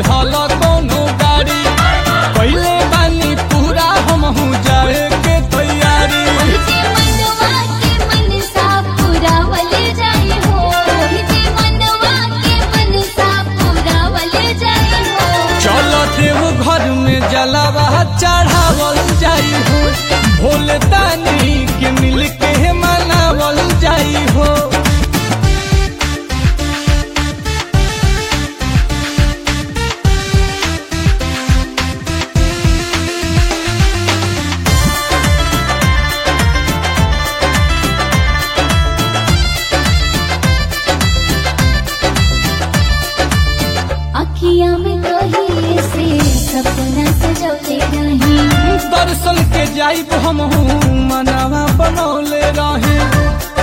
धल कोनो गाड़ी पहले बानी पूरा हमहू जाए के तैयारी। जे मनवा के मनसा पुरावल जाई हो, जे मनवा के मनसा पुरावल जाई हो। चलो देव घर में जलावा चढ़ावल जाई हो, भोले दानी के मिल के मनावल जाई हो। अखिया में कहीं से सपना सजौले रही, दर्शन के जाइब हमहू मनावा बनौले रहे।